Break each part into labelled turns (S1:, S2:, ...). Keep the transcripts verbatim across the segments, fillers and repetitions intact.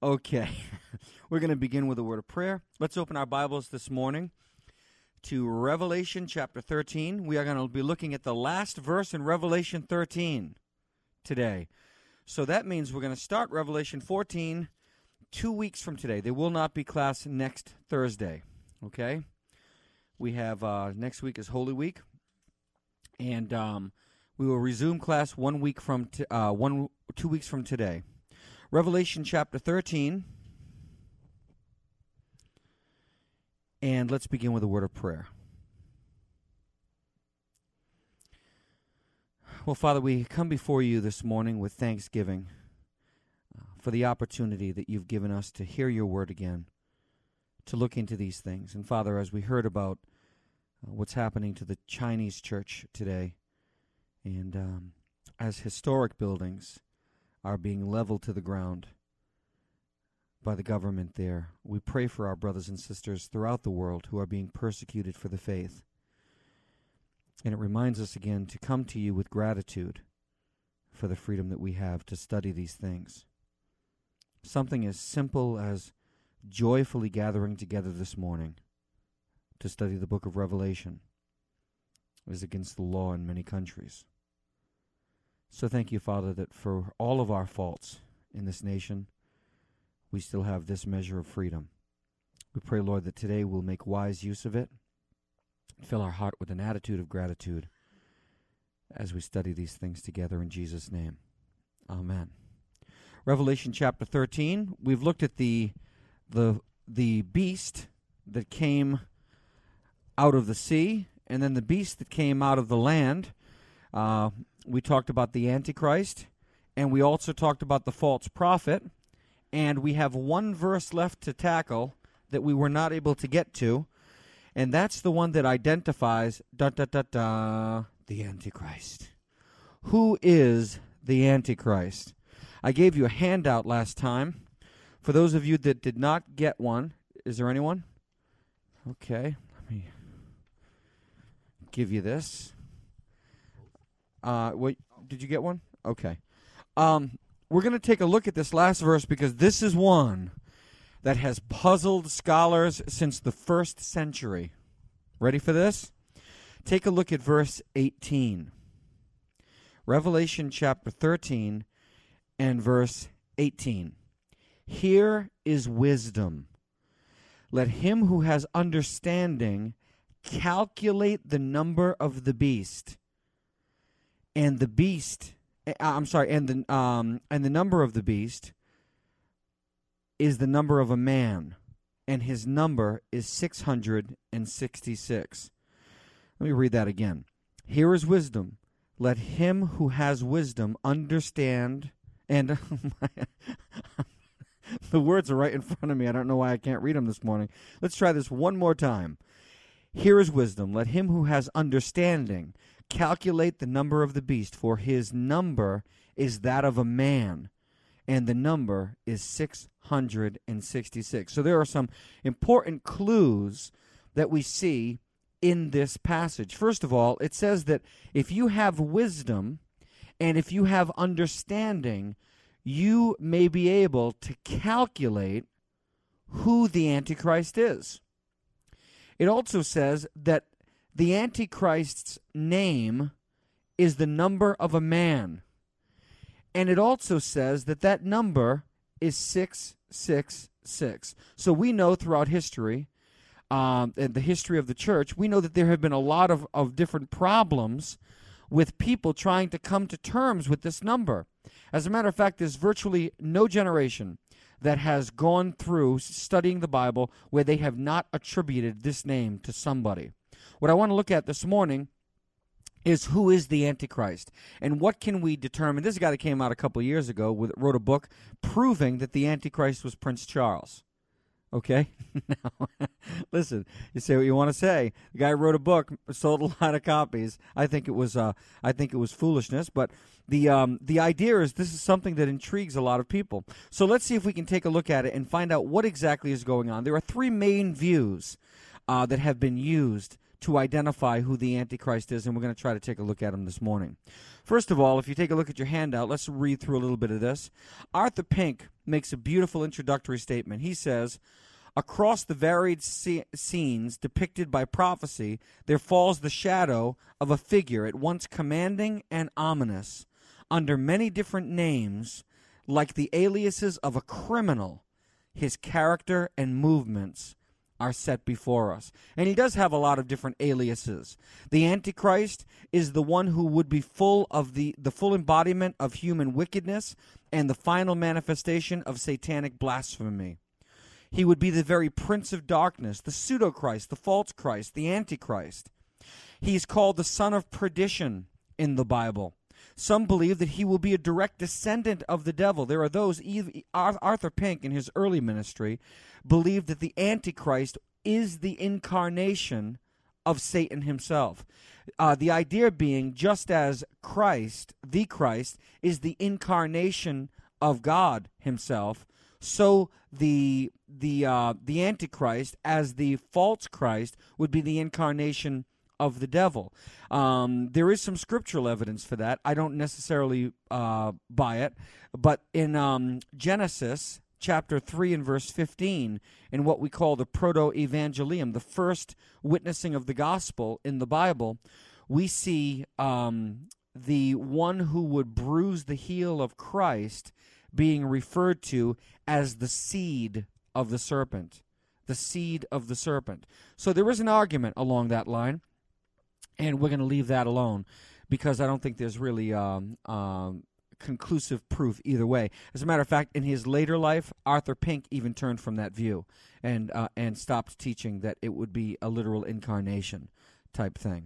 S1: Okay, we're going to begin with a word of prayer. Let's open our Bibles this morning to Revelation chapter thirteen. We are going to be looking at the last verse in Revelation thirteen today. So that means we're going to start Revelation fourteen two weeks from today. There will not be class next Thursday, okay? We have, uh, next week is Holy Week, and um, we will resume class one week from, t- uh, one, two weeks from today. Revelation chapter thirteen, and let's begin with a word of prayer. Well, Father, we come before you this morning with thanksgiving uh, for the opportunity that you've given us to hear your word again, to look into these things. And Father, as we heard about uh, what's happening to the Chinese church today, and um, as historic buildings are being leveled to the ground by the government there, we pray for our brothers and sisters throughout the world who are being persecuted for the faith. And it reminds us again to come to you with gratitude for the freedom that we have to study these things. Something as simple as joyfully gathering together this morning to study the book of Revelation is against the law in many countries. So thank you, Father, that for all of our faults in this nation, we still have this measure of freedom. We pray, Lord, that today we'll make wise use of it, fill our heart with an attitude of gratitude as we study these things together in Jesus' name. Amen. Revelation chapter thirteen, we've looked at the the the beast that came out of the sea, and then the beast that came out of the land. Uh, we talked about the Antichrist, and we also talked about the false prophet, and we have one verse left to tackle that we were not able to get to, and that's the one that identifies da da da da the Antichrist. Who is the Antichrist? I gave you a handout last time. For those of you that did not get one, is there anyone? Okay, let me give you this. Uh, wait, did you get one? Okay. Um, we're going to take a look at this last verse because this is one that has puzzled scholars since the first century. Ready for this? Take a look at verse eighteen. Revelation chapter thirteen and verse eighteen. Here is wisdom. Let him who has understanding calculate the number of the beast. And the beast, uh, I'm sorry, and the um, and the number of the beast is the number of a man, and his number is six hundred sixty-six. Let me read that again. Here is wisdom. Let him who has wisdom understand, and the words are right in front of me. I don't know why I can't read them this morning. Let's try this one more time. Here is wisdom. Let him who has understanding calculate the number of the beast, for his number is that of a man, and the number is six hundred sixty-six. So there are some important clues that we see in this passage. First of all, it says that if you have wisdom and if you have understanding, you may be able to calculate who the Antichrist is. It also says that the Antichrist's name is the number of a man. And it also says that that number is six six six. So we know throughout history, um, and the history of the church, we know that there have been a lot of, of different problems with people trying to come to terms with this number. As a matter of fact, there's virtually no generation that has gone through studying the Bible where they have not attributed this name to somebody. What I want to look at this morning is who is the Antichrist, and what can we determine? This guy that came out a couple of years ago with, wrote a book proving that the Antichrist was Prince Charles. Okay? Now, listen, you say what you want to say. The guy wrote a book, sold a lot of copies. I think it was, uh, I think it was foolishness, but the um, the idea is this is something that intrigues a lot of people. So let's see if we can take a look at it and find out what exactly is going on. There are three main views uh, that have been used to identify who the Antichrist is, and we're going to try to take a look at him this morning. First of all, if you take a look at your handout, let's read through a little bit of this. Arthur Pink makes a beautiful introductory statement. He says, across the varied sce- scenes depicted by prophecy, there falls the shadow of a figure at once commanding and ominous, under many different names, like the aliases of a criminal. His character and movements are set before us. And he does have a lot of different aliases. The Antichrist is the one who would be full of the, the full embodiment of human wickedness and the final manifestation of satanic blasphemy. He would be the very prince of darkness, the pseudo-Christ, the false Christ, the Antichrist. He's called the son of perdition in the Bible. Some believe that he will be a direct descendant of the devil. There are those, Arthur Pink in his early ministry, believed that the Antichrist is the incarnation of Satan himself. Uh, the idea being, just as Christ, the Christ, is the incarnation of God himself, so the the uh, the Antichrist, as the false Christ, would be the incarnation of the devil. Um, there is some scriptural evidence for that. I don't necessarily uh, buy it, but in um, Genesis chapter three and verse fifteen, in what we call the proto-evangelium, the first witnessing of the gospel in the Bible, we see um, the one who would bruise the heel of Christ being referred to as the seed of the serpent. The seed of the serpent. So there is an argument along that line, and we're going to leave that alone because I don't think there's really um, um, conclusive proof either way. As a matter of fact, in his later life, Arthur Pink even turned from that view and uh, and stopped teaching that it would be a literal incarnation type thing.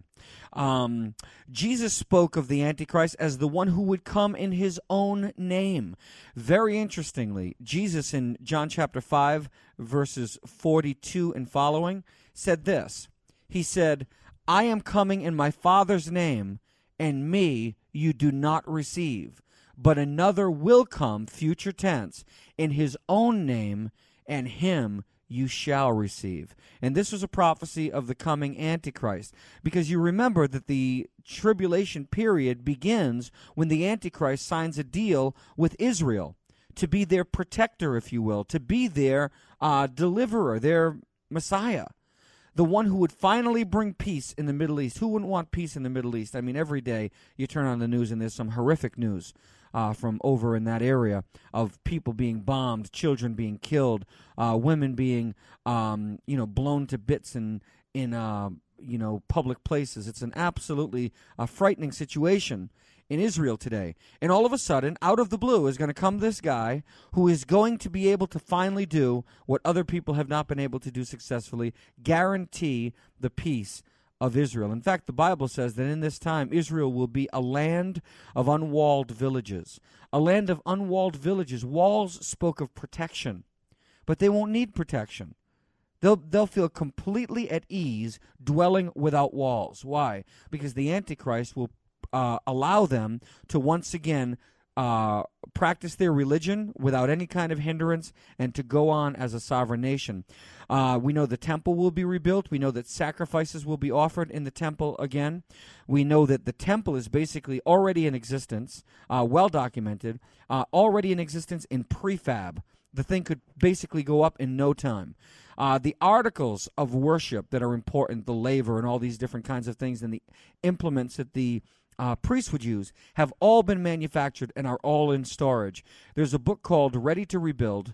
S1: Um, Jesus spoke of the Antichrist as the one who would come in his own name. Very interestingly, Jesus in John chapter five, verses forty-two and following, said this. He said, I am coming in my Father's name, and me you do not receive. But another will come, future tense, in his own name, and him you shall receive. And this was a prophecy of the coming Antichrist, because you remember that the tribulation period begins when the Antichrist signs a deal with Israel to be their protector, if you will, to be their uh, deliverer, their Messiah, the one who would finally bring peace in the Middle East. Who wouldn't want peace in the Middle East? I mean, every day you turn on the news and there's some horrific news Uh, from over in that area of people being bombed, children being killed, uh, women being, um, you know, blown to bits in in uh, you know public places. It's an absolutely uh, frightening situation in Israel today. And all of a sudden, out of the blue, is going to come this guy who is going to be able to finally do what other people have not been able to do successfully: guarantee the peace of Israel. In fact, the Bible says that in this time, Israel will be a land of unwalled villages. A land of unwalled villages. Walls spoke of protection, but they won't need protection. They'll, they'll feel completely at ease dwelling without walls. Why? Because the Antichrist will uh, allow them to once again Uh, practice their religion without any kind of hindrance and to go on as a sovereign nation. Uh, we know the temple will be rebuilt. We know that sacrifices will be offered in the temple again. We know that the temple is basically already in existence, uh, well documented, uh, already in existence in prefab. The thing could basically go up in no time. Uh, the articles of worship that are important, the laver and all these different kinds of things, and the implements that the Uh, priests would use, have all been manufactured and are all in storage. There's a book called Ready to Rebuild.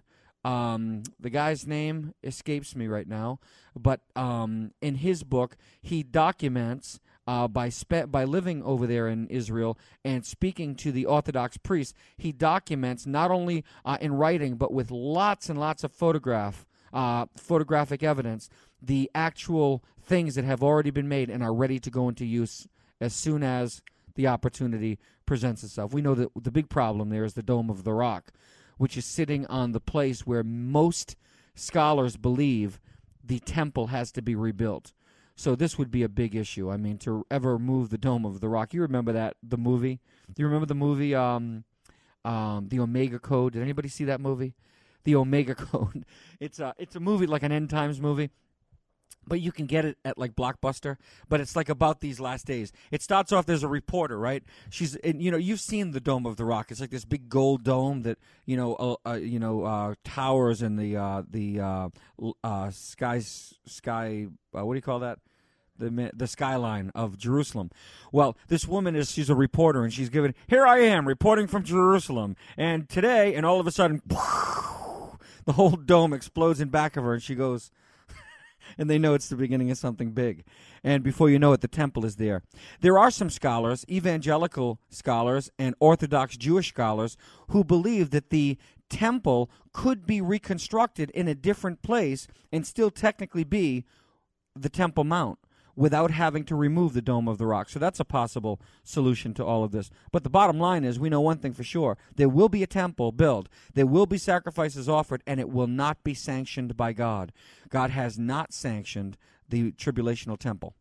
S1: Um, the guy's name escapes me right now, but um, in his book, he documents uh, by spe- by living over there in Israel and speaking to the Orthodox priests. He documents not only uh, in writing, but with lots and lots of photograph, uh, photographic evidence, the actual things that have already been made and are ready to go into use as soon as the opportunity presents itself. We know that the big problem there is the Dome of the Rock, which is sitting on the place where most scholars believe the temple has to be rebuilt. So this would be a big issue. I mean, to ever move the Dome of the Rock. You remember that, the movie? Do you remember the movie, um, um, The Omega Code? Did anybody see that movie? The Omega Code. It's a, it's a movie like an end times movie. but you can get it at like Blockbuster, but it's like about these last days. It starts off, there's a reporter, right? She's, and, you know, you've seen the Dome of the Rock. It's like this big gold dome that, you know, uh, uh, you know, uh, towers in the uh, the uh, uh, skies, sky. Uh, what do you call that? The the skyline of Jerusalem. Well, this woman is, she's a reporter, and she's given, here I am reporting from Jerusalem, and today, and all of a sudden, the whole dome explodes in back of her, and she goes. And they know it's the beginning of something big. And before you know it, the temple is there. There are some scholars, evangelical scholars and Orthodox Jewish scholars, who believe that the temple could be reconstructed in a different place and still technically be the Temple Mount without having to remove the Dome of the Rock. So that's a possible solution to all of this. But the bottom line is, we know one thing for sure. There will be a temple built. There will be sacrifices offered, and it will not be sanctioned by God. God has not sanctioned the tribulational temple.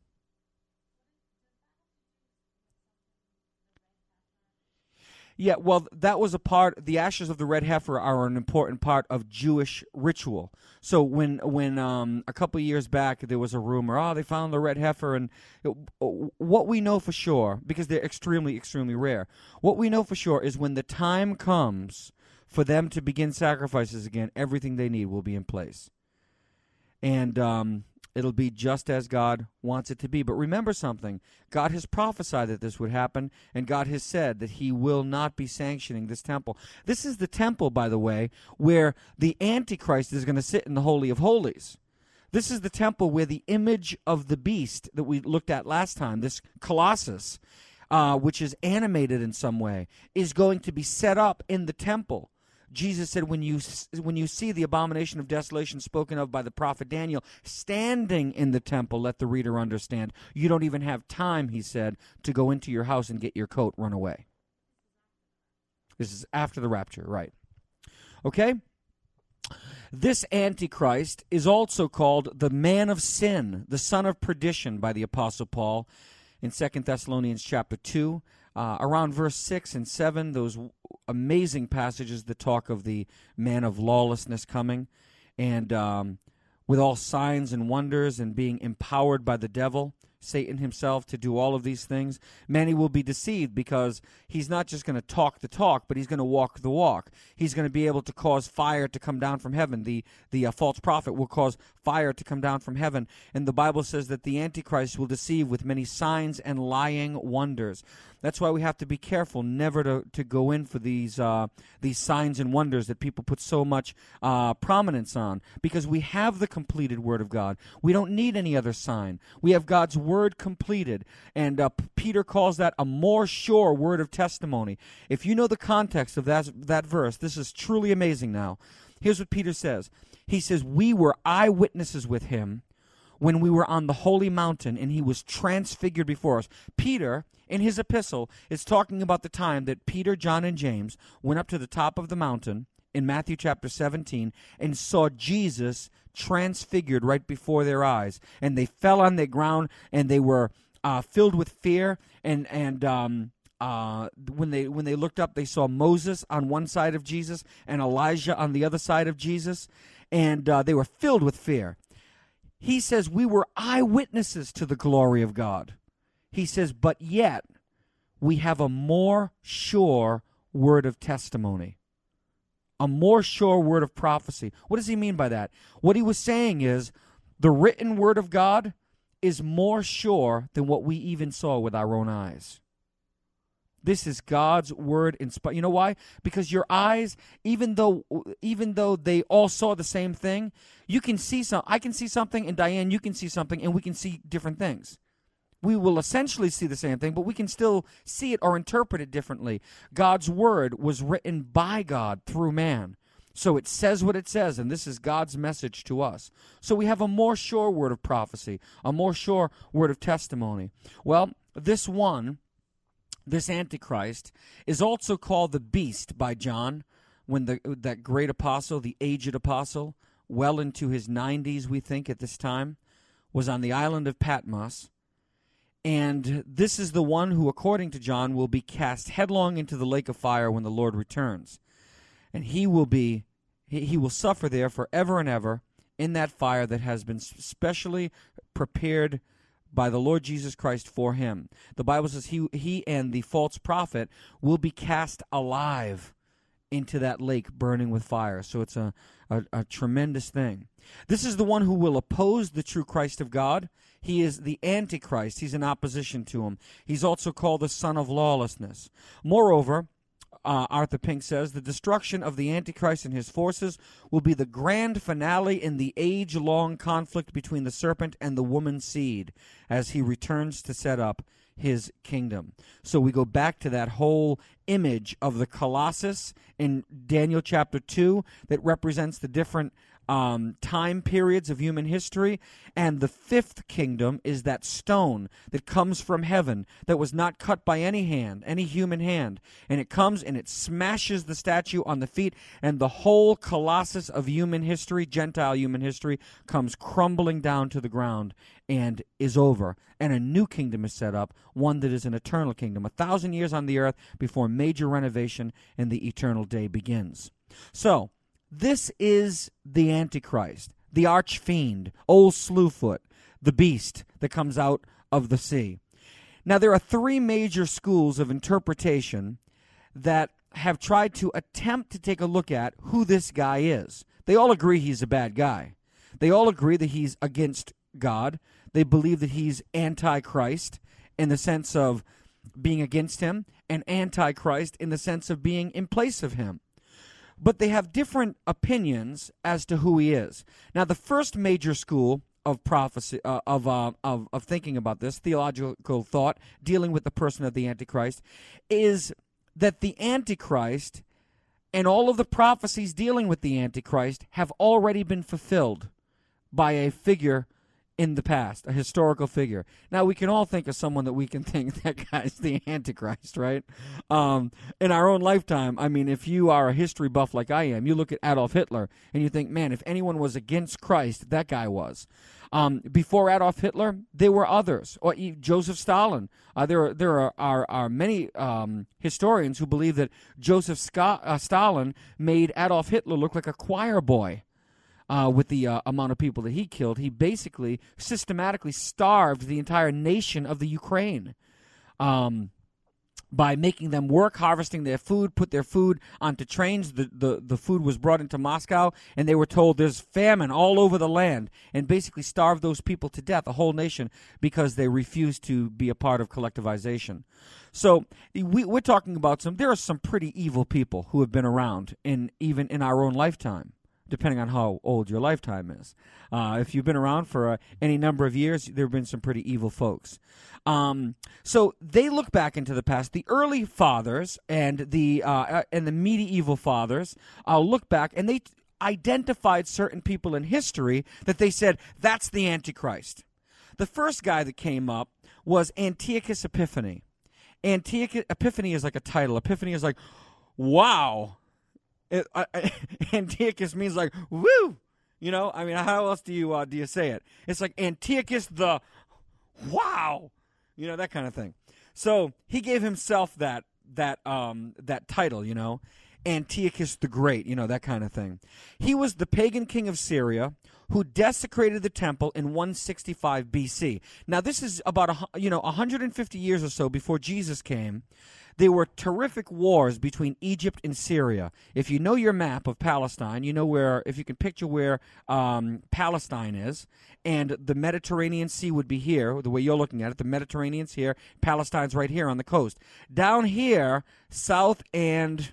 S1: Yeah, well, that was a part. The ashes of the red heifer are an important part of Jewish ritual. So when when um, a couple of years back there was a rumor, oh, they found the red heifer, and it, what we know for sure, because they're extremely, extremely rare, what we know for sure is when the time comes for them to begin sacrifices again, everything they need will be in place. And um, it'll be just as God wants it to be. But remember something. God has prophesied that this would happen, and God has said that he will not be sanctioning this temple. This is the temple, by the way, where the Antichrist is going to sit in the Holy of Holies. This is the temple where the image of the beast that we looked at last time, this Colossus, uh, which is animated in some way, is going to be set up in the temple. Jesus said, when you when you see the abomination of desolation spoken of by the prophet Daniel standing in the temple, let the reader understand. You don't even have time, he said, to go into your house and get your coat, run away. This is after the rapture, right? Okay? This Antichrist is also called the man of sin, the son of perdition by the Apostle Paul in Second Thessalonians chapter two. Uh, around verse six and seven, those amazing passages that talk of the man of lawlessness coming, and um, with all signs and wonders and being empowered by the devil, Satan himself, to do all of these things, many will be deceived, because he's not just going to talk the talk, but he's going to walk the walk. He's going to be able to cause fire to come down from heaven. The, the uh, false prophet will cause fire to come down from heaven. And the Bible says that the Antichrist will deceive with many signs and lying wonders. That's why we have to be careful never to, to go in for these uh, these signs and wonders that people put so much uh, prominence on, because we have the completed Word of God. We don't need any other sign. We have God's Word completed, and uh, Peter calls that a more sure word of testimony. If you know the context of that, that verse, this is truly amazing now. Here's what Peter says. He says, we were eyewitnesses with him when we were on the holy mountain, and he was transfigured before us. Peter, in his epistle, is talking about the time that Peter, John, and James went up to the top of the mountain in Matthew chapter seventeen and saw Jesus transfigured right before their eyes. And they fell on their ground, and they were uh, filled with fear. And and um, uh, when they when they looked up, they saw Moses on one side of Jesus and Elijah on the other side of Jesus. And uh, they were filled with fear. He says, we were eyewitnesses to the glory of God. He says, but yet we have a more sure word of testimony, a more sure word of prophecy. What does he mean by that? What he was saying is the written word of God is more sure than what we even saw with our own eyes. This is God's word inspired. You know why? Because your eyes, even though even though they all saw the same thing, you can see some. I can see something, and Diane, you can see something, and we can see different things. We will essentially see the same thing, but we can still see it or interpret it differently. God's word was written by God through man. So it says what it says, and this is God's message to us. So we have a more sure word of prophecy, a more sure word of testimony. Well, this one, this Antichrist, is also called the beast by John, when the that great apostle, the aged apostle, well into his nineties, we think at this time, was on the island of Patmos. And this is the one who, according to John, will be cast headlong into the lake of fire when the Lord returns. And he will be, he, he will suffer there forever and ever in that fire that has been specially prepared by the Lord Jesus Christ for him. The Bible says he, he and the false prophet will be cast alive into that lake burning with fire. So it's a, a, a tremendous thing. This is the one who will oppose the true Christ of God. He is the Antichrist. He's in opposition to him. He's also called the son of lawlessness. Moreover, uh, Arthur Pink says, the destruction of the Antichrist and his forces will be the grand finale in the age-long conflict between the serpent and the woman's seed as he returns to set up his kingdom. So we go back to that whole image of the Colossus in Daniel chapter two that represents the different Um, time periods of human history, and the fifth kingdom is that stone that comes from heaven that was not cut by any hand, any human hand, and it comes and it smashes the statue on the feet, and the whole colossus of human history, Gentile human history, comes crumbling down to the ground and is over, and a new kingdom is set up, one that is an eternal kingdom, a thousand years on the earth before major renovation and the eternal day begins. So, this is the Antichrist, the arch-fiend, old Slewfoot, the beast that comes out of the sea. Now, there are three major schools of interpretation that have tried to attempt to take a look at who this guy is. They all agree he's a bad guy. They all agree that he's against God. They believe that he's anti-Christ in the sense of being against him, and anti-Christ in the sense of being in place of him. But they have different opinions as to who he is. Now, the first major school of prophecy, uh, of, uh, of of thinking about this, theological thought, dealing with the person of the Antichrist, is that the Antichrist and all of the prophecies dealing with the Antichrist have already been fulfilled by a figure in the past, a historical figure. Now, we can all think of someone that we can think that guy's the Antichrist, right? Um, in our own lifetime, I mean, if you are a history buff like I am, you look at Adolf Hitler and you think, man, if anyone was against Christ, that guy was. Um, before Adolf Hitler, there were others, or Joseph Stalin. Uh, there are, there are, are, are many um, historians who believe that Joseph Ska- uh, Stalin made Adolf Hitler look like a choir boy. Uh, with the uh, amount of people that he killed. He basically systematically starved the entire nation of the Ukraine um, by making them work, harvesting their food, put their food onto trains. The, the, the food was brought into Moscow, and they were told there's famine all over the land, and basically starved those people to death, a whole nation, because they refused to be a part of collectivization. So we, we're talking about some, there are some pretty evil people who have been around, in even in our own lifetime, depending on how old your lifetime is. Uh, if you've been around for uh, any number of years, there have been some pretty evil folks. Um, so they look back into the past. The early fathers and the uh, and the medieval fathers uh, look back, and they t- identified certain people in history that they said, that's the Antichrist. The first guy that came up was Antiochus Epiphanes. Antiochus Epiphanes is like a title. Epiphany is like, wow. It, uh, Antiochus means like, woo, you know, I mean, how else do you uh, do you say it? It's like Antiochus the, wow, you know, that kind of thing. So he gave himself that, that, um, that title, you know, Antiochus the Great, you know, that kind of thing. He was the pagan king of Syria who desecrated the temple in one sixty-five B C. Now, this is about, a, you know, one hundred fifty years or so before Jesus came. There were terrific wars between Egypt and Syria. If you know your map of Palestine, you know where, if you can picture where um, Palestine is, and the Mediterranean Sea would be here, the way you're looking at it, the Mediterranean's here, Palestine's right here on the coast. Down here, south and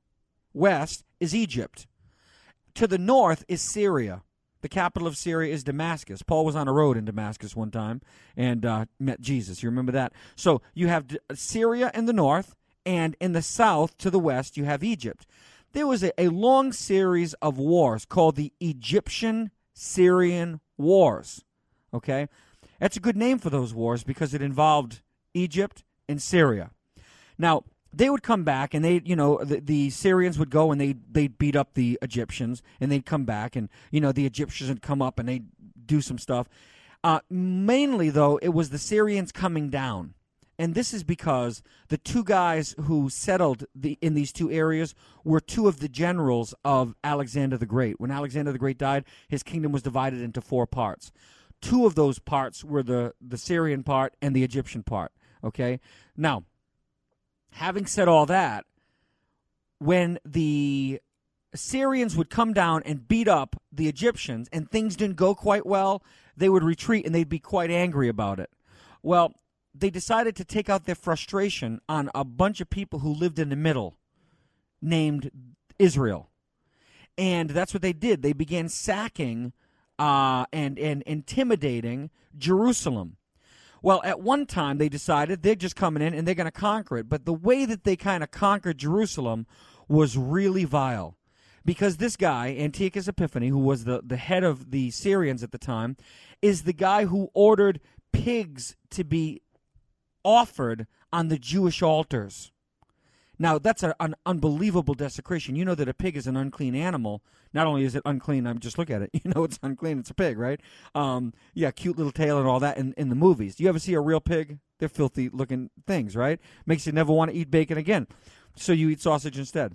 S1: west, is Egypt. To the north is Syria. The capital of Syria is Damascus. Paul was on a road in Damascus one time and uh, met Jesus. You remember that? So you have D- Syria in the north, and in the south to the west you have Egypt. There was a, a long series of wars called the Egyptian-Syrian Wars. Okay? That's a good name for those wars because it involved Egypt and Syria. Now, they would come back, and they, you know, the, the Syrians would go and they they'd beat up the Egyptians, and they'd come back, and you know the Egyptians would come up and they'd do some stuff. Uh, mainly, though, it was the Syrians coming down And this is because the two guys who settled the, in these two areas were two of the generals of Alexander the Great. When Alexander the Great died, his kingdom was divided into four parts. Two of those parts were the, the Syrian part and the Egyptian part. Okay? Now, having said all that, when the Assyrians would come down and beat up the Egyptians and things didn't go quite well, they would retreat and they'd be quite angry about it. Well, they decided to take out their frustration on a bunch of people who lived in the middle, named Israel. And that's what they did. They began sacking uh, and, and intimidating Jerusalem. Well, at one time they decided they're just coming in and they're going to conquer it. But the way that they kind of conquered Jerusalem was really vile. Because this guy, Antiochus Epiphanes, who was the, the head of the Syrians at the time, is the guy who ordered pigs to be offered on the Jewish altars. Now, that's a, an unbelievable desecration. You know that a pig is an unclean animal. Not only is it unclean, I'm just look at it. You know it's unclean. It's a pig, right? Um, yeah, cute little tail and all that in, in the movies. You ever see a real pig? They're filthy-looking things, right? Makes you never want to eat bacon again. So you eat sausage instead.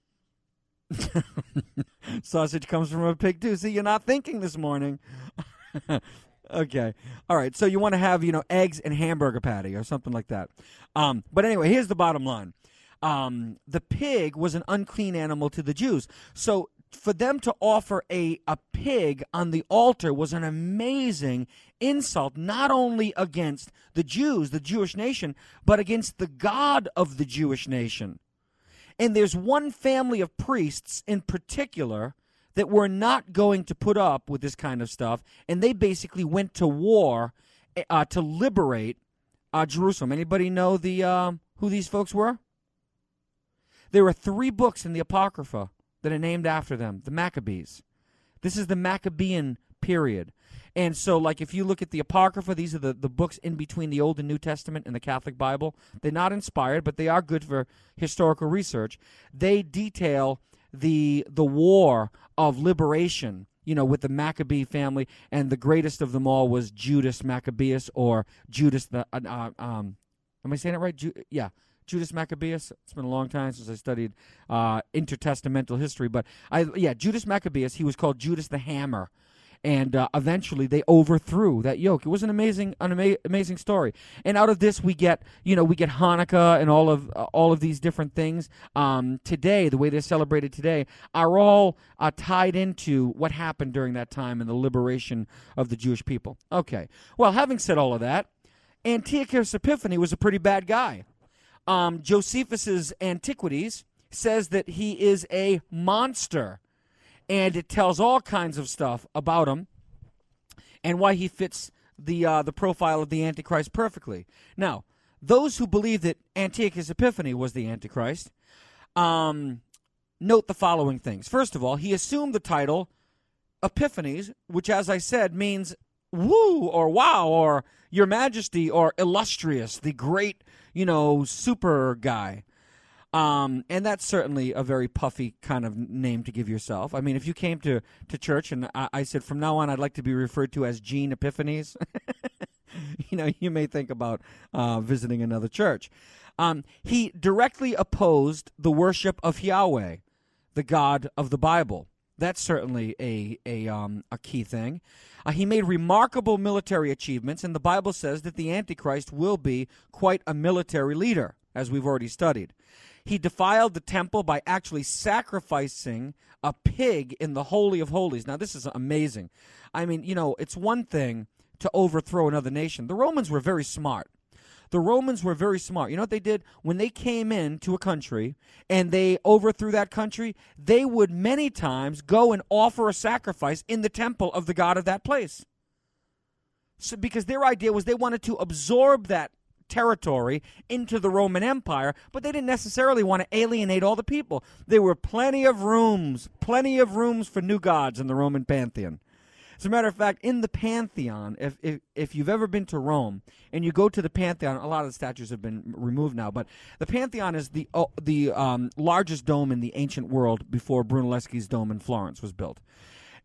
S1: Sausage comes from a pig, too. See, you're not thinking this morning. Okay. All right. So you want to have, you know, eggs and hamburger patty or something like that. Um, but anyway, here's the bottom line. Um, the pig was an unclean animal to the Jews. So for them to offer a, a pig on the altar was an amazing insult, not only against the Jews, the Jewish nation, but against the God of the Jewish nation. And there's one family of priests in particular that were not going to put up with this kind of stuff, and they basically went to war uh, to liberate uh, Jerusalem. Anybody know the uh, who these folks were? There are three books in the Apocrypha that are named after them, the Maccabees. This is the Maccabean period. And so, like, if you look at the Apocrypha, these are the, the books in between the Old and New Testament and the Catholic Bible. They're not inspired, but they are good for historical research. They detail the the war of liberation, you know, with the Maccabee family, and the greatest of them all was Judas Maccabeus, or Judas the, uh, uh, um, am I saying it right? Ju- yeah, Judas Maccabeus. It's been a long time since I studied uh, intertestamental history, but I, yeah, Judas Maccabeus, he was called Judas the Hammer. And uh, eventually they overthrew that yoke. It was an amazing, an ama- amazing story. And out of this, we get, you know, we get Hanukkah and all of uh, all of these different things. Um, today, the way they're celebrated today, are all uh, tied into what happened during that time and the liberation of the Jewish people. Okay. Well, having said all of that, Antiochus Epiphanes was a pretty bad guy. Um, Josephus's Antiquities says that he is a monster. And it tells all kinds of stuff about him and why he fits the uh, the profile of the Antichrist perfectly. Now, those who believe that Antiochus Epiphanes was the Antichrist, um, note the following things. First of all, he assumed the title Epiphanes, which, as I said, means woo or wow or your majesty or illustrious, the great, you know, super guy. Um, and that's certainly a very puffy kind of name to give yourself. I mean, if you came to, to church and I, I said, from now on, I'd like to be referred to as Gene Epiphanes, you know, you may think about uh, visiting another church. Um, he directly opposed the worship of Yahweh, the God of the Bible. That's certainly a a um, a key thing. Uh, he made remarkable military achievements, and the Bible says that the Antichrist will be quite a military leader, as we've already studied. He defiled the temple by actually sacrificing a pig in the Holy of Holies. Now, this is amazing. I mean, you know, it's one thing to overthrow another nation. The Romans were very smart. The Romans were very smart. You know what they did? When they came into a country and they overthrew that country, they would many times go and offer a sacrifice in the temple of the god of that place. So, because their idea was they wanted to absorb that territory into the Roman Empire, but they didn't necessarily want to alienate all the people. There were plenty of rooms, plenty of rooms for new gods in the Roman pantheon. As a matter of fact, in the Pantheon, if, if if you've ever been to Rome and you go to the Pantheon, a lot of the statues have been removed now, but the Pantheon is the uh, the um, largest dome in the ancient world before Brunelleschi's dome in Florence was built.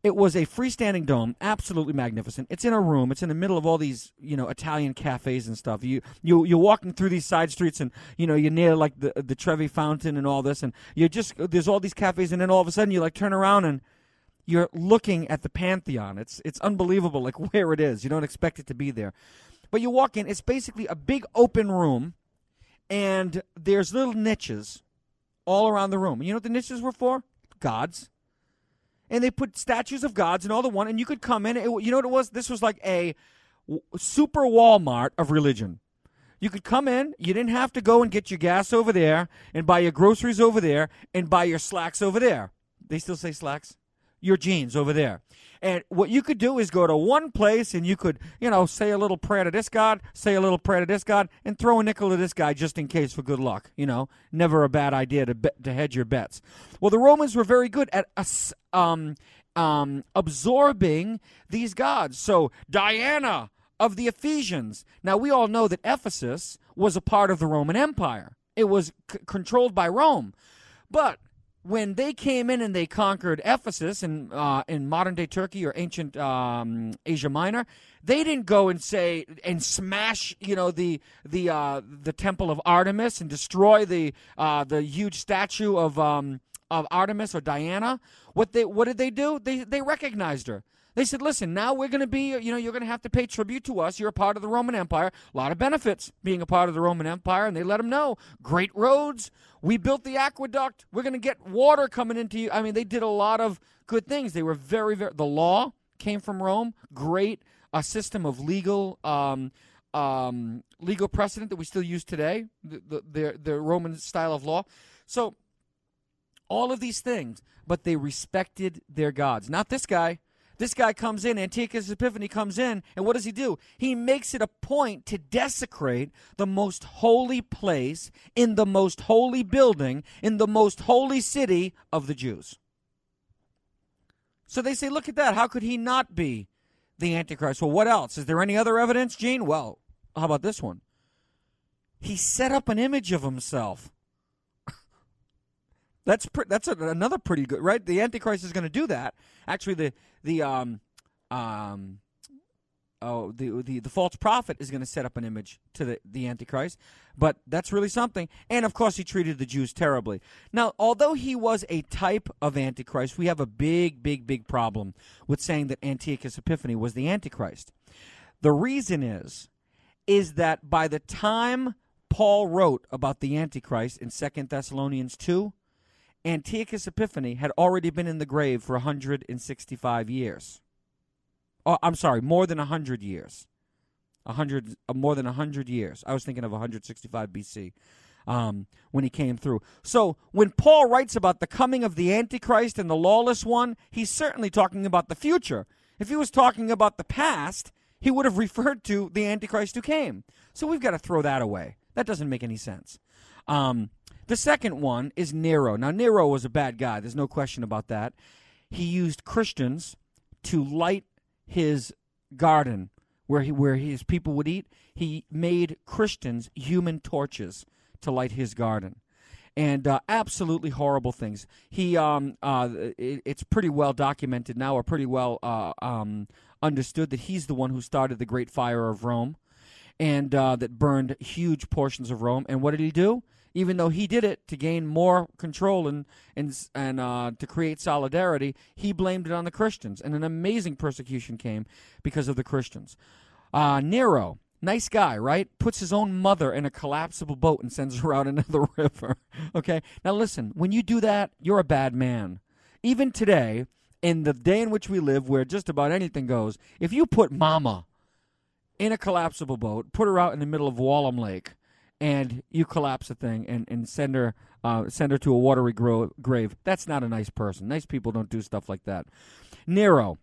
S1: It was a freestanding dome, absolutely magnificent. It's in a room. It's in the middle of all these, you know, Italian cafes and stuff. You you you're walking through these side streets, and you know you're near like the the Trevi Fountain and all this, and you're just there's all these cafes, and then all of a sudden you like turn around and you're looking at the Pantheon. It's it's unbelievable, like where it is. You don't expect it to be there, but you walk in. It's basically a big open room, and there's little niches all around the room. And you know what the niches were for? Gods. And they put statues of gods and all the one, and you could come in. It, you know what it was? This was like a w- super Walmart of religion. You could come in. You didn't have to go and get your gas over there and buy your groceries over there and buy your slacks over there. They still say slacks? Your jeans over there. And what you could do is go to one place, and you could, you know, say a little prayer to this God, say a little prayer to this God, and throw a nickel to this guy just in case for good luck. You know, never a bad idea to bet, to hedge your bets. Well, the Romans were very good at us, um, um, absorbing these gods. So Diana of the Ephesians. Now, we all know that Ephesus was a part of the Roman Empire. It was c- controlled by Rome. But when they came in and they conquered Ephesus in uh, in modern-day Turkey or ancient um, Asia Minor, they didn't go and say and smash, you know, the the uh, the temple of Artemis and destroy the uh, the huge statue of um, of Artemis or Diana. What they what did they do? They they recognized her. They said, listen, now we're going to be, you know, you're going to have to pay tribute to us. You're a part of the Roman Empire. A lot of benefits being a part of the Roman Empire. And they let them know. Great roads. We built the aqueduct. We're going to get water coming into you. I mean, they did a lot of good things. They were very, very, the law came from Rome. Great a system of legal um, um, legal precedent that we still use today, the, the, the, the Roman style of law. So all of these things, but they respected their gods. Not this guy. This guy comes in, Antiochus Epiphanes comes in, and what does he do? He makes it a point to desecrate the most holy place in the most holy building in the most holy city of the Jews. So they say, look at that. How could he not be the Antichrist? Well, what else? Is there any other evidence, Gene? Well, how about this one? He set up an image of himself. That's pre- that's a, another pretty good, right? The Antichrist is going to do that. Actually, the the um um oh the the, the false prophet is going to set up an image to the, the Antichrist, but that's really something. And of course, he treated the Jews terribly. Now, although he was a type of Antichrist, we have a big, big, big problem with saying that Antiochus Epiphanes was the Antichrist. The reason is is that by the time Paul wrote about the Antichrist in Second Thessalonians two. Antiochus Epiphanes had already been in the grave for one hundred sixty-five years. Oh, I'm sorry, more than one hundred years. one hundred, uh, more than one hundred years. I was thinking of one hundred sixty-five B C um, when he came through. So when Paul writes about the coming of the Antichrist and the lawless one, he's certainly talking about the future. If he was talking about the past, he would have referred to the Antichrist who came. So we've got to throw that away. That doesn't make any sense. Um The second one is Nero. Now, Nero was a bad guy. There's no question about that. He used Christians to light his garden where he, where his people would eat. He made Christians human torches to light his garden. And uh, absolutely horrible things. He, um, uh, it, it's pretty well documented now, or pretty well uh, um, understood that he's the one who started the Great Fire of Rome, and uh, that burned huge portions of Rome. And what did he do? Even though he did it to gain more control and and and uh, to create solidarity, he blamed it on the Christians, and an amazing persecution came because of the Christians. Uh, Nero, nice guy, right? Puts his own mother in a collapsible boat and sends her out into the river. Okay, now listen, when you do that, you're a bad man. Even today, in the day in which we live, where just about anything goes, if you put Mama in a collapsible boat, put her out in the middle of Wallam Lake, and you collapse the thing and, and send her uh, send her to a watery gro- grave. That's not a nice person. Nice people don't do stuff like that. Nero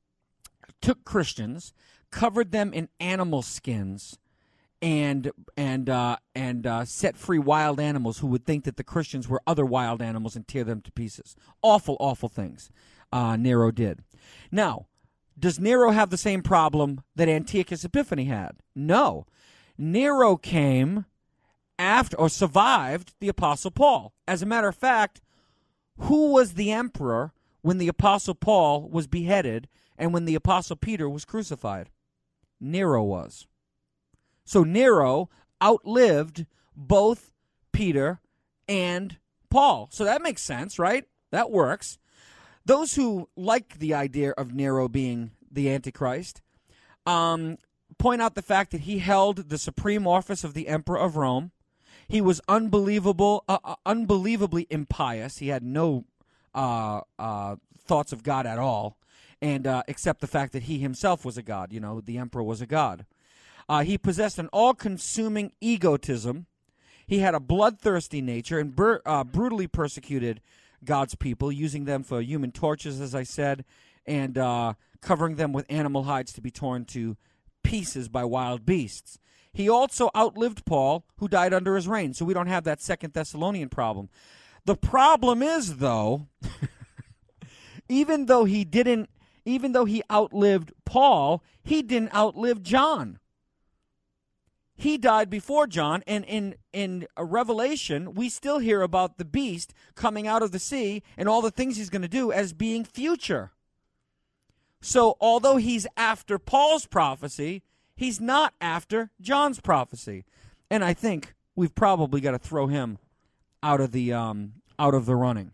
S1: took Christians, covered them in animal skins, and and uh, and uh, set free wild animals who would think that the Christians were other wild animals and tear them to pieces. Awful, awful things uh, Nero did. Now, does Nero have the same problem that Antiochus Epiphanes had? No. Nero came after or survived the Apostle Paul. As a matter of fact, who was the emperor when the Apostle Paul was beheaded and when the Apostle Peter was crucified? Nero was. So Nero outlived both Peter and Paul. So that makes sense, right? That works. Those who like the idea of Nero being the Antichrist um, point out the fact that he held the supreme office of the Emperor of Rome. He was unbelievable, uh, uh, unbelievably impious. He had no uh, uh, thoughts of God at all, and uh, except the fact that he himself was a god. You know, the emperor was a god. Uh, he possessed an all-consuming egotism. He had a bloodthirsty nature and bur- uh, brutally persecuted God's people, using them for human torches, as I said, and uh, covering them with animal hides to be torn to pieces by wild beasts. He also outlived Paul, who died under his reign, so we don't have that Second Thessalonian problem. The problem is, though, even though he didn't, even though he outlived Paul, he didn't outlive John. He died before John, and in, in a Revelation, we still hear about the beast coming out of the sea and all the things he's going to do as being future. So although he's after Paul's prophecy, he's not after John's prophecy. And I think we've probably got to throw him out of the um, out of the running.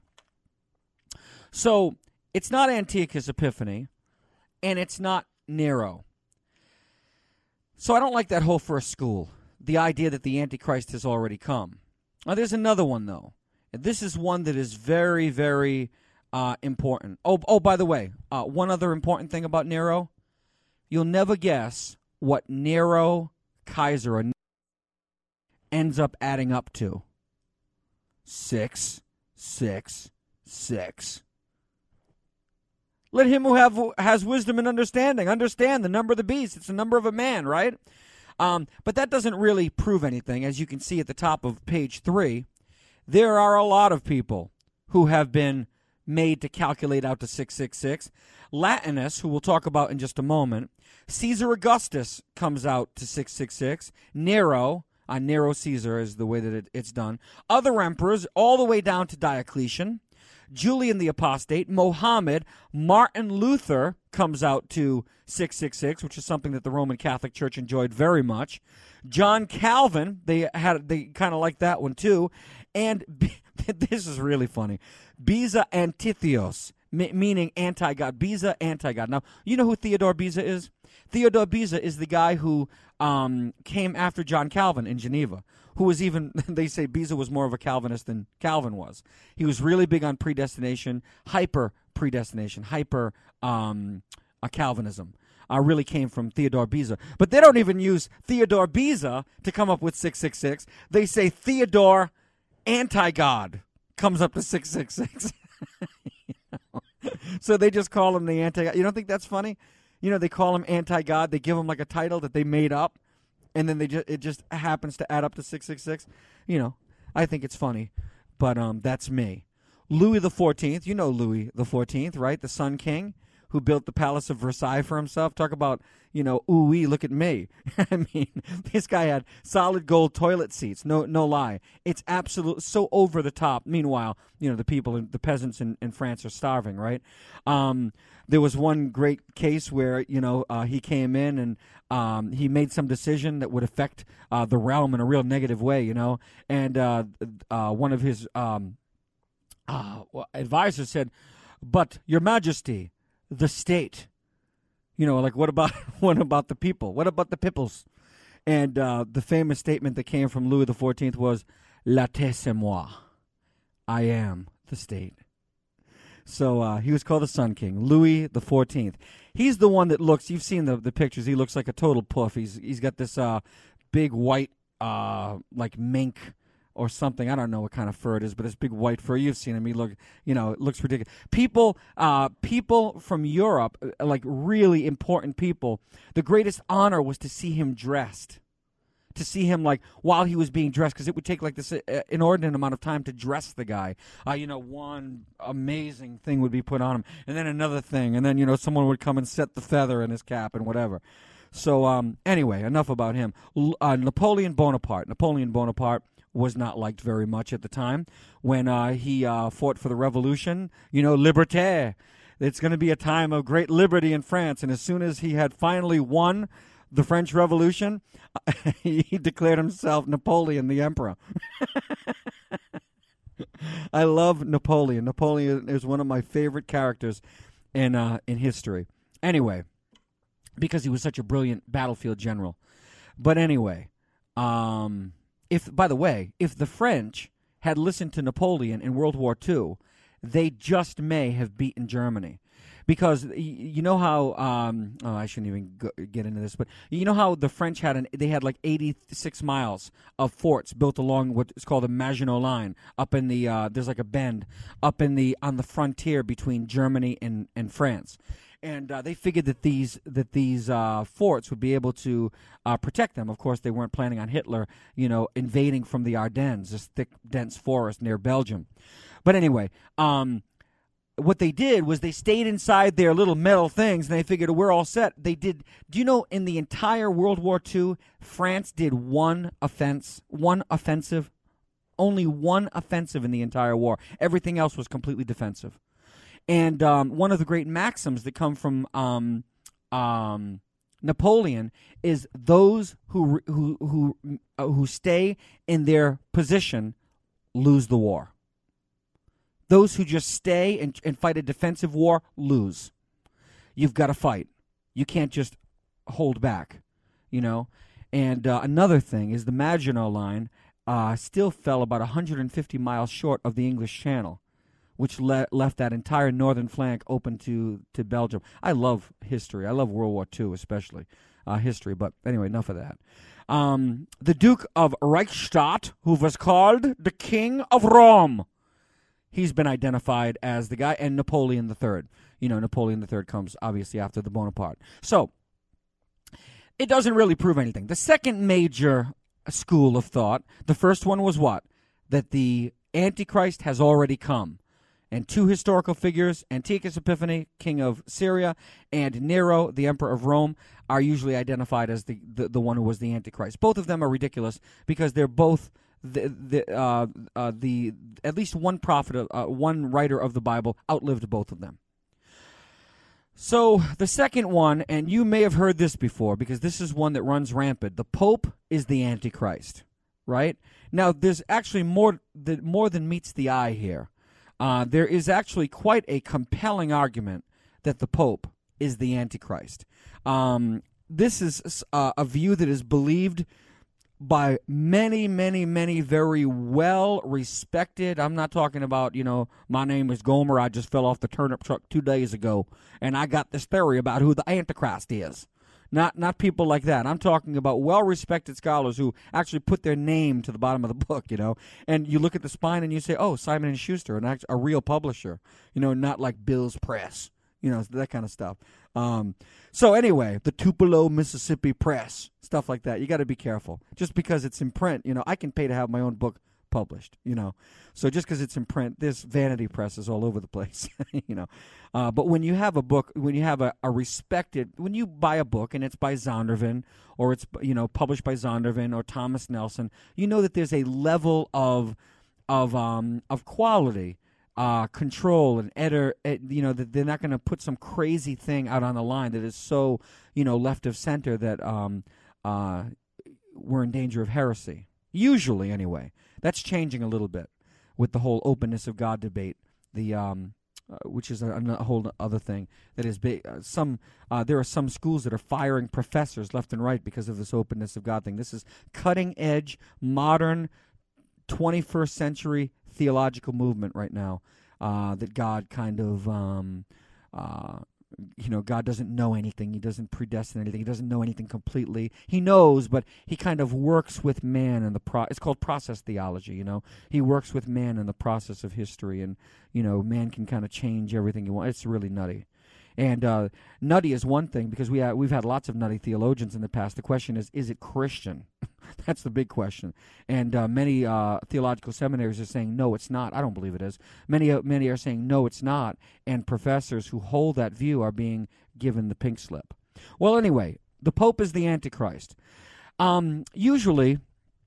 S1: So it's not Antiochus Epiphanes, and it's not Nero. So I don't like that whole first school, the idea that the Antichrist has already come. Now, there's another one, though. And this is one that is very, very uh, important. Oh, oh, by the way, uh, one other important thing about Nero. You'll never guess what Nero Kaiser ends up adding up to. Six, six, six. Let him who have has wisdom and understanding understand the number of the beast. It's the number of a man, right? Um, but that doesn't really prove anything. As you can see at the top of page three, there are a lot of people who have been made to calculate out to six six six. Latinus, who we'll talk about in just a moment. Caesar Augustus comes out to six six six. Nero, uh, Nero Caesar is the way that it, it's done. Other emperors, all the way down to Diocletian. Julian the Apostate, Mohammed, Martin Luther comes out to six six six, which is something that the Roman Catholic Church enjoyed very much. John Calvin, they had they kind of liked that one too. And this is really funny. Beza Antitheos, meaning anti-God. Beza, anti-God. Now, you know who Theodore Beza is? Theodore Beza is the guy who um, came after John Calvin in Geneva, who was even, they say Beza was more of a Calvinist than Calvin was. He was really big on predestination, hyper-predestination, hyper um, uh, Calvinism. Uh, really came from Theodore Beza. But they don't even use Theodore Beza to come up with six six six. They say Theodore Anti-God comes up to six six six. You know? So they just call him the anti-God. You don't think that's funny? You know, they call him anti-God. They give him like a title that they made up, and then they just it just happens to add up to six six six. You know, I think it's funny, but um, that's me. Louis the Fourteenth. You know Louis the Fourteenth, right? The Sun King, who built the Palace of Versailles for himself. Talk about, you know, ooh-wee, look at me. I mean, this guy had solid gold toilet seats. No no lie. It's absolutely so over the top. Meanwhile, you know, the people, the peasants in, in France are starving, right? Um, there was one great case where, you know, uh, he came in and um, he made some decision that would affect uh, the realm in a real negative way, you know. And uh, uh, one of his um, uh, advisors said, "But, Your Majesty, the state, you know, like what about what about the people? What about the peoples?" And uh, the famous statement that came from Louis the Fourteenth was, "La terre c'est moi," I am the state. So uh, he was called the Sun King, Louis the Fourteenth. He's the one that looks. You've seen the the pictures. He looks like a total puff. He's he's got this uh, big white uh, like mink or something. I don't know what kind of fur it is, but it's big white fur. You've seen him. He look, you know, it looks ridiculous. People, uh, people from Europe, like really important people, the greatest honor was to see him dressed, to see him like while he was being dressed, because it would take like this uh, inordinate amount of time to dress the guy. Uh, you know, one amazing thing would be put on him, and then another thing, and then, you know, someone would come and set the feather in his cap and whatever. So um, anyway, enough about him. L- uh, Napoleon Bonaparte. Napoleon Bonaparte was not liked very much at the time when uh, he uh, fought for the revolution. You know, liberté. It's going to be a time of great liberty in France. And as soon as he had finally won the French Revolution, he declared himself Napoleon the Emperor. I love Napoleon. Napoleon is one of my favorite characters in uh, in history. Anyway, because he was such a brilliant battlefield general. But anyway, um, if by the way, if the French had listened to Napoleon in World War Two, they just may have beaten Germany. Because you know how um, oh I shouldn't even go, get into this, but you know how the French had an they had like eighty-six miles of forts built along what is called the Maginot Line up in the uh, there's like a bend up in the on the frontier between Germany and, and France, and uh, they figured that these that these uh, forts would be able to uh, protect them. Of course, they weren't planning on Hitler, you know, invading from the Ardennes, this thick, dense forest near Belgium. But anyway. Um, What they did was they stayed inside their little metal things, and they figured we're all set. They did. Do you know in the entire World War Two, France did one offense, one offensive, only one offensive in the entire war. Everything else was completely defensive. And um, one of the great maxims that come from um, um, Napoleon is those who who who uh, who stay in their position lose the war. Those who just stay and, and fight a defensive war lose. You've got to fight. You can't just hold back, you know. And uh, another thing is the Maginot Line uh, still fell about one hundred fifty miles short of the English Channel, which le- left that entire northern flank open to, to Belgium. I love history. I love World War Two especially, uh, history. But anyway, enough of that. Um, the Duke of Reichstadt, who was called the King of Rome. He's been identified as the guy, and Napoleon the Third. You know, Napoleon the Third comes, obviously, after the Bonaparte. So, it doesn't really prove anything. The second major school of thought, the first one was what? That the Antichrist has already come. And two historical figures, Antiochus Epiphanes, king of Syria, and Nero, the emperor of Rome, are usually identified as the, the, the one who was the Antichrist. Both of them are ridiculous because they're both... The the uh, uh, the at least one prophet, uh, one writer of the Bible outlived both of them. So the second one, and you may have heard this before because this is one that runs rampant. The Pope is the Antichrist, right? Now there's actually more that more than meets the eye here. Uh, there is actually quite a compelling argument that the Pope is the Antichrist. Um, this is uh, a view that is believed by many, many, many very well-respected, I'm not talking about, you know, my name is Gomer, I just fell off the turnip truck two days ago, and I got this theory about who the Antichrist is. Not not people like that. I'm talking about well-respected scholars who actually put their name to the bottom of the book, you know, and you look at the spine and you say, oh, Simon and Schuster, an act- a real publisher, you know, not like Bill's Press, you know, that kind of stuff. Um, so anyway, the Tupelo, Mississippi Press, stuff like that. You got to be careful. Just because it's in print, you know, I can pay to have my own book published, you know. So just because it's in print, there's vanity presses all over the place, you know. Uh, but when you have a book, when you have a, a respected, when you buy a book and it's by Zondervan or it's, you know, published by Zondervan or Thomas Nelson, you know that there's a level of of um, of quality. Uh, control and editor, ed, you know, that they're not going to put some crazy thing out on the line that is so, you know, left of center that um, uh, we're in danger of heresy. Usually, anyway. That's changing a little bit with the whole openness of God debate, the um, uh, which is a, a whole other thing that is big. Uh, some uh, there are some schools that are firing professors left and right because of this openness of God thing. This is cutting edge, modern, twenty-first century theological movement right now, uh, that God kind of, um, uh, you know, God doesn't know anything. He doesn't predestine anything. He doesn't know anything completely. He knows, but he kind of works with man in the pro. It's called process theology, you know. He works with man in the process of history, and, you know, man can kind of change everything he wants. It's really nutty. And uh, nutty is one thing because we ha- we've had lots of nutty theologians in the past. The question is, is it Christian? That's the big question. And uh, many uh, theological seminaries are saying, no, it's not. I don't believe it is. Many, uh, many are saying, no, it's not. And professors who hold that view are being given the pink slip. Well, anyway, the Pope is the Antichrist. Um, usually,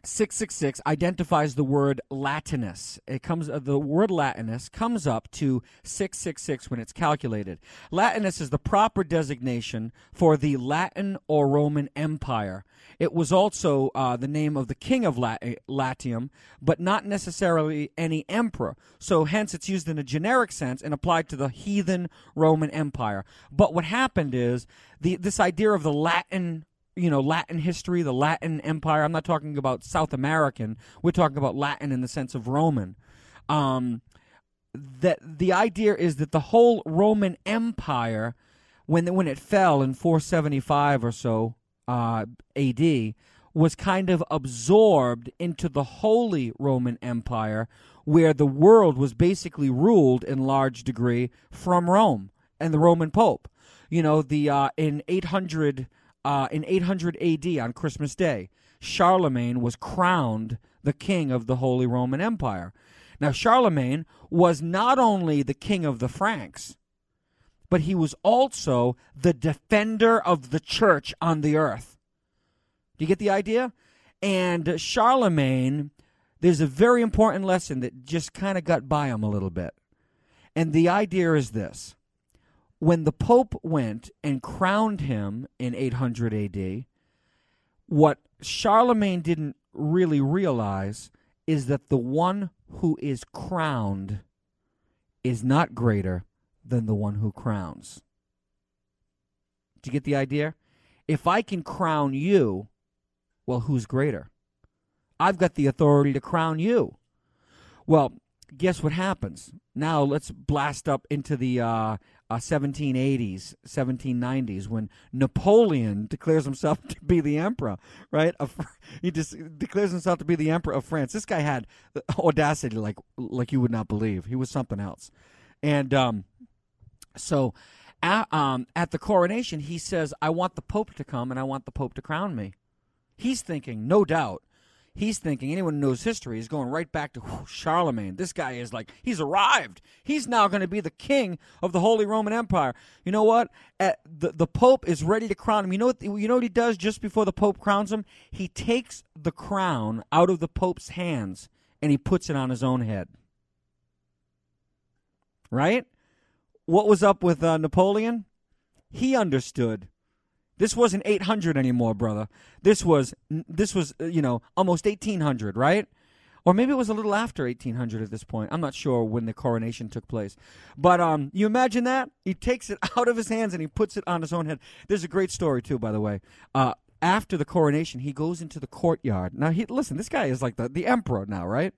S1: six six six identifies the word Latinus. It comes uh, the word Latinus comes up to six six six when it's calculated. Latinus is the proper designation for the Latin or Roman Empire. It was also uh, the name of the king of Lat- Latium, but not necessarily any emperor. So hence it's used in a generic sense and applied to the heathen Roman Empire. But what happened is the this idea of the Latin you know, Latin history, the Latin Empire. I'm not talking about South American. We're talking about Latin in the sense of Roman. Um, that the idea is that the whole Roman Empire, when when it fell in four seventy-five or so uh, A D, was kind of absorbed into the Holy Roman Empire, where the world was basically ruled in large degree from Rome and the Roman Pope. You know, the uh, in eight hundred. Uh, in eight hundred A D on Christmas Day, Charlemagne was crowned the king of the Holy Roman Empire. Now, Charlemagne was not only the king of the Franks, but he was also the defender of the church on the earth. Do you get the idea? And Charlemagne, there's a very important lesson that just kind of got by him a little bit. And the idea is this. When the Pope went and crowned him in eight hundred A D, what Charlemagne didn't really realize is that the one who is crowned is not greater than the one who crowns. Do you get the idea? If I can crown you, well, who's greater? I've got the authority to crown you. Well, guess what happens? Now let's blast up into the uh, uh, seventeen eighties, seventeen nineties, when Napoleon declares himself to be the emperor, right? He just declares himself to be the emperor of France. This guy had audacity like like you would not believe. He was something else. And um, so at, um, at the coronation, he says, I want the Pope to come and I want the Pope to crown me. He's thinking, no doubt, He's thinking, anyone who knows history is going right back to whew, Charlemagne. This guy is like, he's arrived. He's now going to be the king of the Holy Roman Empire. You know what? At the, the Pope is ready to crown him. You know what, you know what he does just before the Pope crowns him? He takes the crown out of the Pope's hands and he puts it on his own head. Right? What was up with uh, Napoleon? He understood. This wasn't eight hundred anymore, brother. This was, this was, you know, almost eighteen hundred, right? Or maybe it was a little after eighteen hundred at this point. I'm not sure when the coronation took place. But um, you imagine that? He takes it out of his hands and he puts it on his own head. There's a great story, too, by the way. Uh, after the coronation, he goes into the courtyard. Now, he, listen, this guy is like the, the emperor now, right?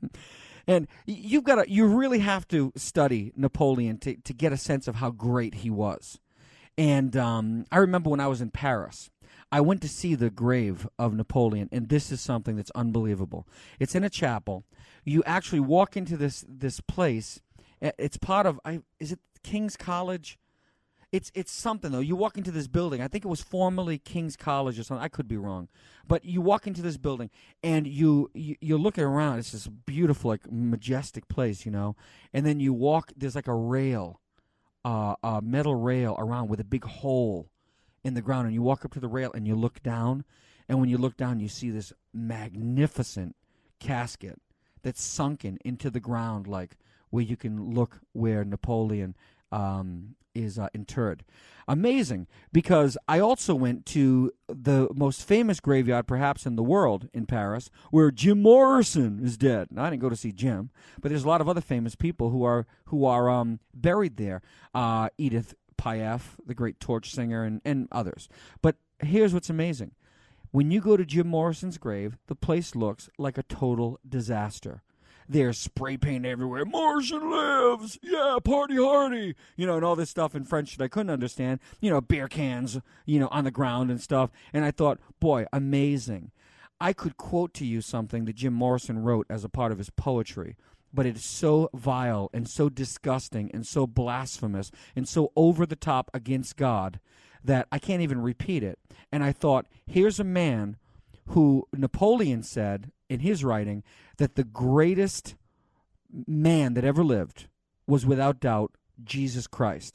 S1: And you've got to, you really have to study Napoleon to, to get a sense of how great he was. And um, I remember when I was in Paris, I went to see the grave of Napoleon, and this is something that's unbelievable. It's in a chapel. You actually walk into this this place. It's part of, I, is it King's College? It's it's something, though. You walk into this building. I think it was formerly King's College or something. I could be wrong. But you walk into this building, and you, you, you're looking around. It's this beautiful, like, majestic place, you know. And then you walk, there's like a rail. Uh, a metal rail around with a big hole in the ground, and you walk up to the rail and you look down, and when you look down you see this magnificent casket that's sunken into the ground, like where you can look where Napoleon um, is uh, interred. Amazing, because I also went to the most famous graveyard perhaps in the world in Paris, where Jim Morrison is dead. Now, I didn't go to see Jim, but there's a lot of other famous people who are who are um, buried there. Uh, Edith Piaf, the great torch singer, and, and others. But here's what's amazing. When you go to Jim Morrison's grave, the place looks like a total disaster. There's spray paint everywhere. Morrison lives! Yeah, party hardy! You know, and all this stuff in French that I couldn't understand. You know, beer cans, you know, on the ground and stuff. And I thought, boy, amazing. I could quote to you something that Jim Morrison wrote as a part of his poetry, but it is so vile and so disgusting and so blasphemous and so over the top against God that I can't even repeat it. And I thought, here's a man who Napoleon said in his writing that the greatest man that ever lived was without doubt Jesus Christ.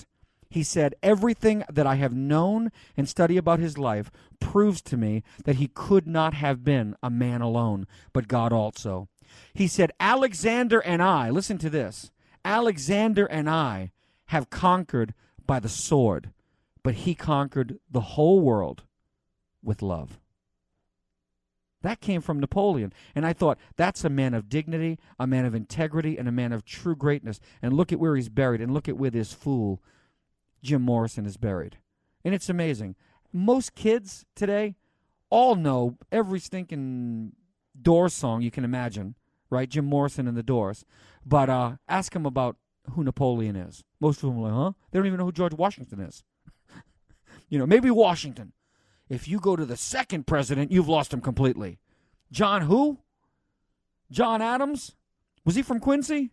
S1: He said, everything that I have known and studied about his life proves to me that he could not have been a man alone, but God also. He said, Alexander and I, listen to this, Alexander and I have conquered by the sword, but he conquered the whole world with love. That came from Napoleon. And I thought, that's a man of dignity, a man of integrity, and a man of true greatness. And look at where he's buried, and look at where this fool, Jim Morrison, is buried. And it's amazing. Most kids today all know every stinking Doors song you can imagine, right? Jim Morrison and the Doors. But uh, ask them about who Napoleon is. Most of them are like, huh? They don't even know who George Washington is. You know, maybe Washington. If you go to the second president, you've lost him completely. John who? John Adams? Was he from Quincy?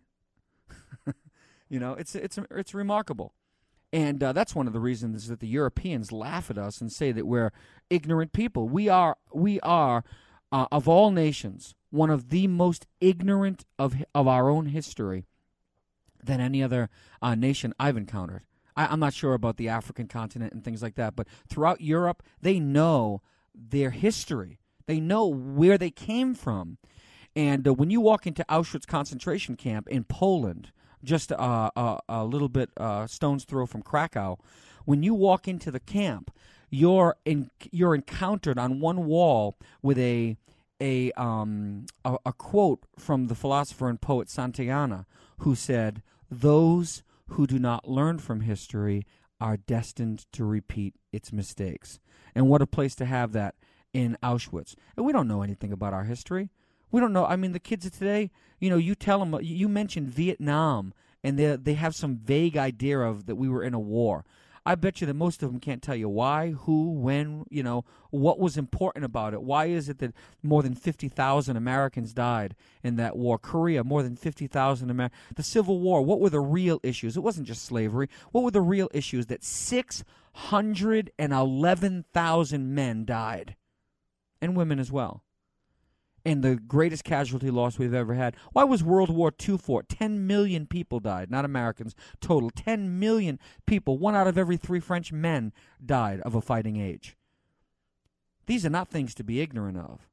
S1: You know, it's it's it's remarkable. And uh, that's one of the reasons that the Europeans laugh at us and say that we're ignorant people. We are, we are uh, of all nations, one of the most ignorant of of our own history than any other uh, nation I've encountered. I, I'm not sure about the African continent and things like that, but throughout Europe, they know their history. They know where they came from. And uh, when you walk into Auschwitz concentration camp in Poland, just uh, uh, a little bit uh, stone's throw from Krakow, when you walk into the camp, you're in, you're encountered on one wall with a a, um, a a quote from the philosopher and poet Santayana, who said, "Those who do not learn from history are destined to repeat its mistakes." And what a place to have that in Auschwitz. And we don't know anything about our history. We don't know. I mean, the kids of today, you know, you tell them, you mentioned Vietnam, and they they have some vague idea of that we were in a war. I bet you that most of them can't tell you why, who, when, you know, what was important about it. Why is it that more than fifty thousand Americans died in that war? Korea, more than fifty thousand Americans. The Civil War, what were the real issues? It wasn't just slavery. What were the real issues? That six hundred eleven thousand men died, and women as well. And the greatest casualty loss we've ever had. Why was World War Two fought? Ten million people died, not Americans, total. Ten million people, one out of every three French men died of a fighting age. These are not things to be ignorant of.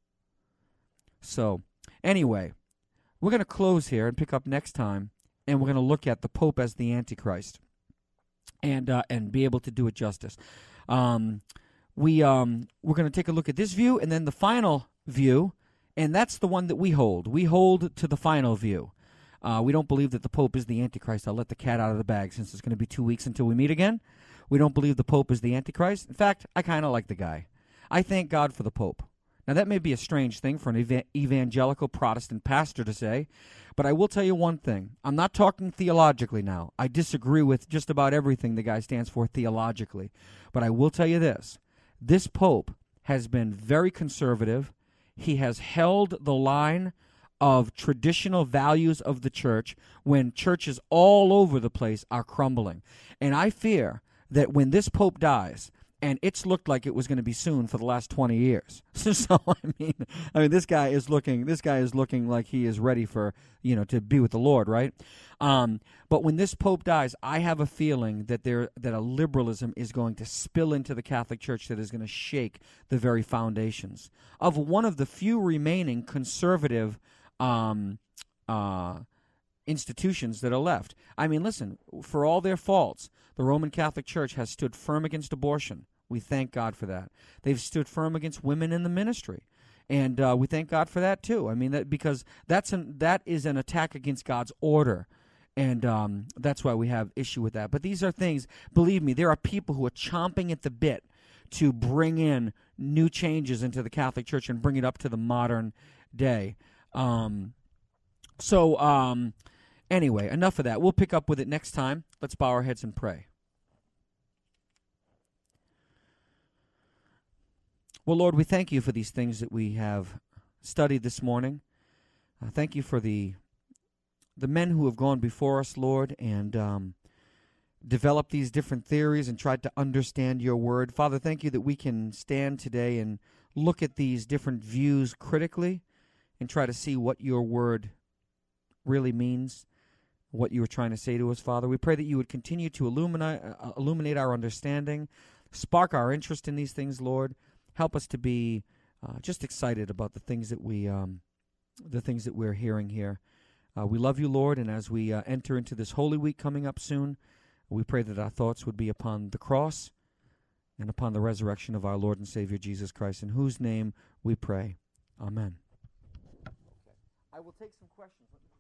S1: So, anyway, we're going to close here and pick up next time, and we're going to look at the Pope as the Antichrist and uh, and be able to do it justice. Um, we, um, we're going to take a look at this view, and then the final view. And that's the one that we hold. We hold to the final view. Uh, we don't believe that the Pope is the Antichrist. I'll let the cat out of the bag since it's going to be two weeks until we meet again. We don't believe the Pope is the Antichrist. In fact, I kind of like the guy. I thank God for the Pope. Now, that may be a strange thing for an ev- evangelical Protestant pastor to say, but I will tell you one thing. I'm not talking theologically now. I disagree with just about everything the guy stands for theologically. But I will tell you this. This Pope has been very conservative. He has held the line of traditional values of the church when churches all over the place are crumbling. And I fear that when this Pope dies, and it's looked like it was going to be soon for the last twenty years. So I mean, I mean, this guy is looking. This guy is looking like he is ready for you know to be with the Lord, right? Um, but when this Pope dies, I have a feeling that there that a liberalism is going to spill into the Catholic Church that is going to shake the very foundations of one of the few remaining conservative um, uh, institutions that are left. I mean, listen, for all their faults, the Roman Catholic Church has stood firm against abortion. We thank God for that. They've stood firm against women in the ministry, and uh, we thank God for that too. I mean, that because that's an, that is an attack against God's order, and um, that's why we have issue with that. But these are things, believe me, there are people who are chomping at the bit to bring in new changes into the Catholic Church and bring it up to the modern day. Um, so um, anyway, enough of that. We'll pick up with it next time. Let's bow our heads and pray. Well, Lord, we thank you for these things that we have studied this morning. Uh, thank you for the the men who have gone before us, Lord, and um, developed these different theories and tried to understand your word. Father, thank you that we can stand today and look at these different views critically and try to see what your word really means. what you were trying to say to us, Father. We pray that you would continue to illuminate, uh, illuminate our understanding, spark our interest in these things, Lord. Help us to be uh, just excited about the things that we, um, the things that we're hearing here. Uh, we love you, Lord, and as we uh, enter into this Holy Week coming up soon, we pray that our thoughts would be upon the cross and upon the resurrection of our Lord and Savior Jesus Christ, in whose name we pray. Amen. I will take some questions.